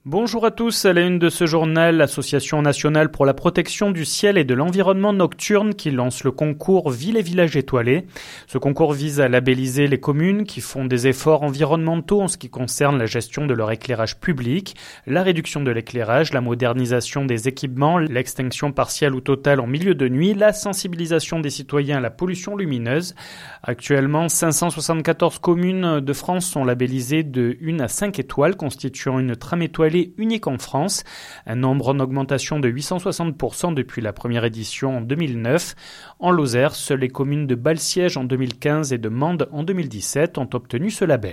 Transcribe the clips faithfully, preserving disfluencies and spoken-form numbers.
Bonjour à tous, à la une de ce journal, l'Association nationale pour la protection du ciel et de l'environnement nocturne qui lance le concours Villes et villages étoilés. Ce concours vise à labelliser les communes qui font des efforts environnementaux en ce qui concerne la gestion de leur éclairage public, la réduction de l'éclairage, la modernisation des équipements, l'extinction partielle ou totale en milieu de nuit, la sensibilisation des citoyens à la pollution lumineuse. Actuellement, cinq cent soixante-quatorze communes de France sont labellisées de une à cinq étoiles, constituant une trame étoilée unique en France, un nombre en augmentation de huit cent soixante pour cent depuis la première édition en deux mille neuf. En Lozère, seules les communes de Balsiège en deux mille quinze et de Mende en deux mille dix-sept ont obtenu ce label.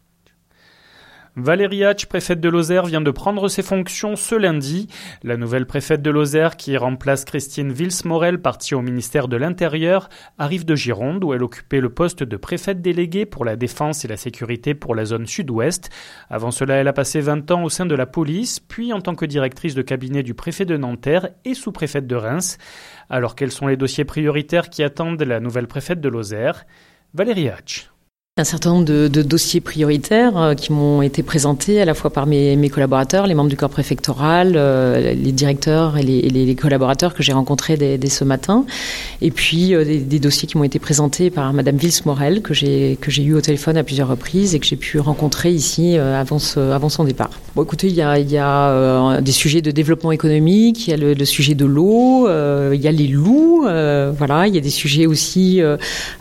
Valérie Hatch, préfète de Lozère, vient de prendre ses fonctions ce lundi. La nouvelle préfète de Lozère, qui remplace Christine Vils-Morel, partie au ministère de l'Intérieur, arrive de Gironde, où elle occupait le poste de préfète déléguée pour la défense et la sécurité pour la zone sud-ouest. Avant cela, elle a passé vingt ans au sein de la police, puis en tant que directrice de cabinet du préfet de Nanterre et sous-préfète de Reims. Alors quels sont les dossiers prioritaires qui attendent la nouvelle préfète de Lozère ? Valérie Hatch. Un certain nombre de, de dossiers prioritaires euh, qui m'ont été présentés à la fois par mes, mes collaborateurs, les membres du corps préfectoral, euh, les directeurs et les, et les collaborateurs que j'ai rencontrés dès, dès ce matin, et puis euh, des, des dossiers qui m'ont été présentés par Madame Vils-Morel que j'ai que j'ai eu au téléphone à plusieurs reprises et que j'ai pu rencontrer ici euh, avant ce, avant son départ. Bon, écoutez, il y a il y a euh, des sujets de développement économique, il y a le, le sujet de l'eau, euh, il y a les loups, euh, voilà, il y a des sujets aussi euh,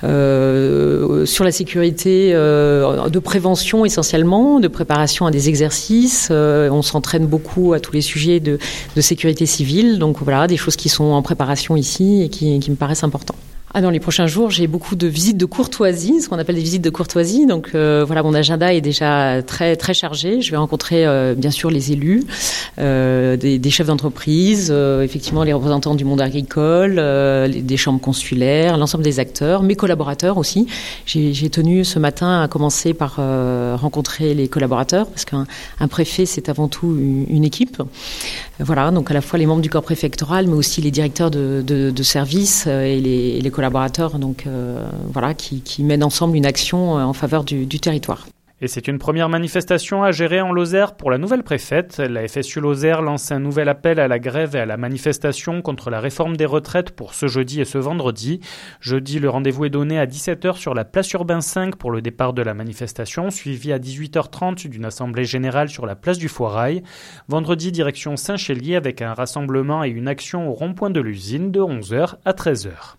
euh, sur la sécurité. De prévention essentiellement, de préparation à des exercices. Euh, on s'entraîne beaucoup à tous les sujets de, de sécurité civile. Donc voilà, des choses qui sont en préparation ici et qui, qui me paraissent importantes. Ah, dans les prochains jours, j'ai beaucoup de visites de courtoisie, ce qu'on appelle des visites de courtoisie. Donc euh, voilà, mon agenda est déjà très très chargé. Je vais rencontrer euh, bien sûr les élus, euh, des, des chefs d'entreprise, euh, effectivement les représentants du monde agricole, euh, les, des chambres consulaires, l'ensemble des acteurs, mes collaborateurs aussi. J'ai, j'ai tenu ce matin à commencer par euh, rencontrer les collaborateurs parce qu'un un préfet c'est avant tout une, une équipe. Voilà, donc à la fois les membres du corps préfectoral, mais aussi les directeurs de, de, de services et les, et les collaborateurs, donc euh, voilà, qui, qui mènent ensemble une action en faveur du, du territoire. Et c'est une première manifestation à gérer en Lozère pour la nouvelle préfète. La F S U Lozère lance un nouvel appel à la grève et à la manifestation contre la réforme des retraites pour ce jeudi et ce vendredi. Jeudi, le rendez-vous est donné à dix-sept heures sur la place Urbain cinq pour le départ de la manifestation, suivi à dix-huit heures trente d'une assemblée générale sur la place du Foirail. Vendredi, direction Saint-Chélier avec un rassemblement et une action au rond-point de l'usine de onze heures à treize heures.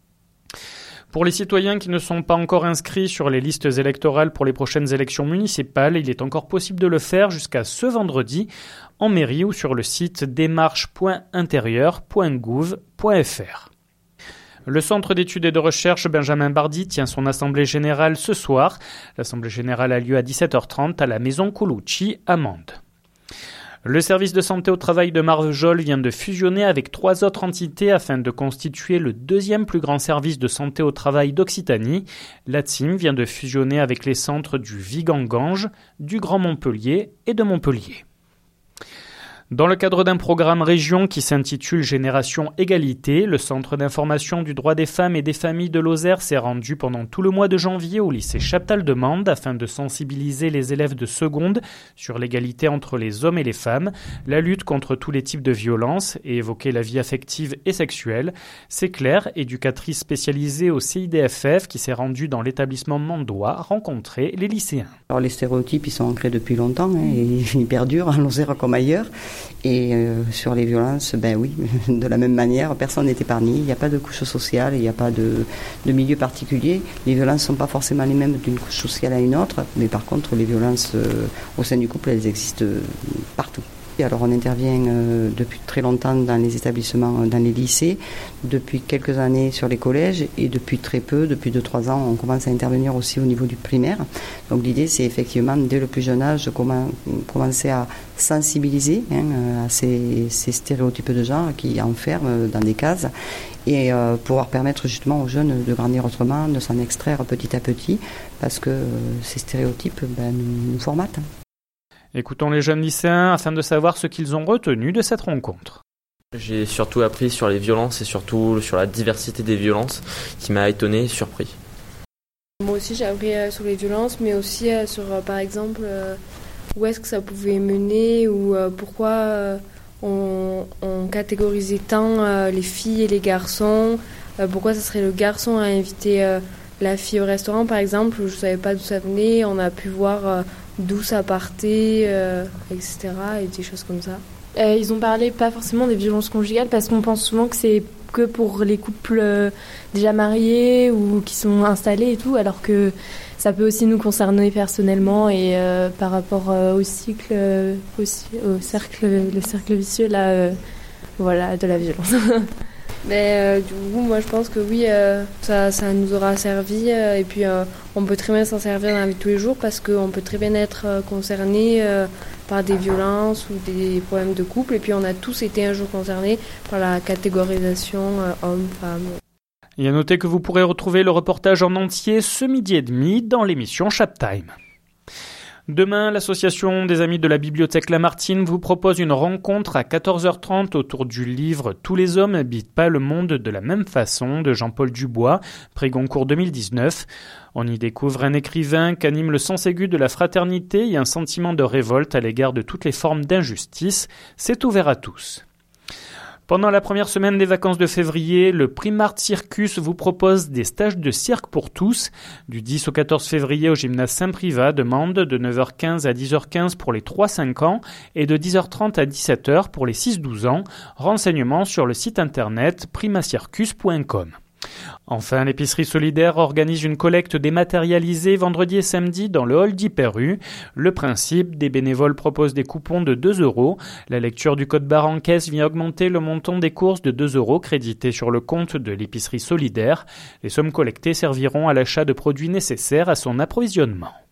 Pour les citoyens qui ne sont pas encore inscrits sur les listes électorales pour les prochaines élections municipales, il est encore possible de le faire jusqu'à ce vendredi en mairie ou sur le site démarche point intérieur point gouv point f r. Le Centre d'études et de recherche Benjamin Bardi tient son assemblée générale ce soir. L'assemblée générale a lieu à dix-sept heures trente à la maison Colucci à Mende. Le service de santé au travail de Marvejols vient de fusionner avec trois autres entités afin de constituer le deuxième plus grand service de santé au travail d'Occitanie. La T S I M vient de fusionner avec les centres du Vigan-Gange, du Grand Montpellier et de Montpellier. Dans le cadre d'un programme région qui s'intitule Génération Égalité, le Centre d'information du droit des femmes et des familles de Lozère s'est rendu pendant tout le mois de janvier au lycée Chaptal de Mende afin de sensibiliser les élèves de seconde sur l'égalité entre les hommes et les femmes, la lutte contre tous les types de violences et évoquer la vie affective et sexuelle. C'est Claire, éducatrice spécialisée au C I D F F, qui s'est rendue dans l'établissement mandois rencontrer les lycéens. Alors les stéréotypes, ils sont ancrés depuis longtemps, hein, et ils perdurent en Lozère comme ailleurs. Et euh, sur les violences, ben oui, de la même manière, personne n'est épargné. Il n'y a pas de couche sociale, il n'y a pas de, de milieu particulier. Les violences ne sont pas forcément les mêmes d'une couche sociale à une autre, mais par contre, les violences euh, au sein du couple, elles existent partout. Alors on intervient euh, depuis très longtemps dans les établissements, dans les lycées, depuis quelques années sur les collèges et depuis très peu, depuis deux trois ans, on commence à intervenir aussi au niveau du primaire. Donc l'idée c'est effectivement dès le plus jeune âge de comment, commencer à sensibiliser hein, à ces, ces stéréotypes de genre qui enferment dans des cases et euh, pouvoir permettre justement aux jeunes de grandir autrement, de s'en extraire petit à petit parce que euh, ces stéréotypes ben, nous, nous formatent. Écoutons les jeunes lycéens afin de savoir ce qu'ils ont retenu de cette rencontre. J'ai surtout appris sur les violences et surtout sur la diversité des violences qui m'a étonné et surpris. Moi aussi j'ai appris euh, sur les violences mais aussi euh, sur euh, par exemple euh, où est-ce que ça pouvait mener ou ou euh, pourquoi euh, on, on catégorisait tant euh, les filles et les garçons, euh, pourquoi ça serait le garçon à inviter euh, la fille au restaurant par exemple, je ne savais pas d'où ça venait, on a pu voir euh, d'où ça partait, euh, et cetera et des choses comme ça. Euh, ils ont parlé pas forcément des violences conjugales parce qu'on pense souvent que c'est que pour les couples euh, déjà mariés ou qui sont installés et tout, alors que ça peut aussi nous concerner personnellement et euh, par rapport euh, au cycle, euh, aussi, au cercle, le cercle vicieux là, euh, voilà, de la violence. Mais euh, du coup, moi je pense que oui, euh, ça, ça nous aura servi euh, et puis euh, on peut très bien s'en servir dans la vie de tous les jours parce qu'on peut très bien être euh, concerné euh, par des violences ou des problèmes de couple et puis on a tous été un jour concernés par la catégorisation euh, homme-femme. Et à noter que vous pourrez retrouver le reportage en entier ce midi et demi dans l'émission Chaptime. Demain, l'association des Amis de la Bibliothèque Lamartine vous propose une rencontre à quatorze heures trente autour du livre « Tous les hommes habitent pas le monde de la même façon » de Jean-Paul Dubois, prix Goncourt deux mille dix-neuf. On y découvre un écrivain qu'anime le sens aigu de la fraternité et un sentiment de révolte à l'égard de toutes les formes d'injustice. C'est ouvert à tous. Pendant la première semaine des vacances de février, le Primart Circus vous propose des stages de cirque pour tous. Du dix au quatorze février au gymnase Saint-Privat de Mende, de neuf heures quinze à dix heures quinze pour les trois à cinq ans et de dix heures trente à dix-sept heures pour les six à douze ans. Renseignements sur le site internet primacircus point com. Enfin, l'épicerie solidaire organise une collecte dématérialisée vendredi et samedi dans le hall d'Hyper-U. Le principe, des bénévoles proposent des coupons de deux euros. La lecture du code barre en caisse vient augmenter le montant des courses de deux euros crédités sur le compte de l'épicerie solidaire. Les sommes collectées serviront à l'achat de produits nécessaires à son approvisionnement.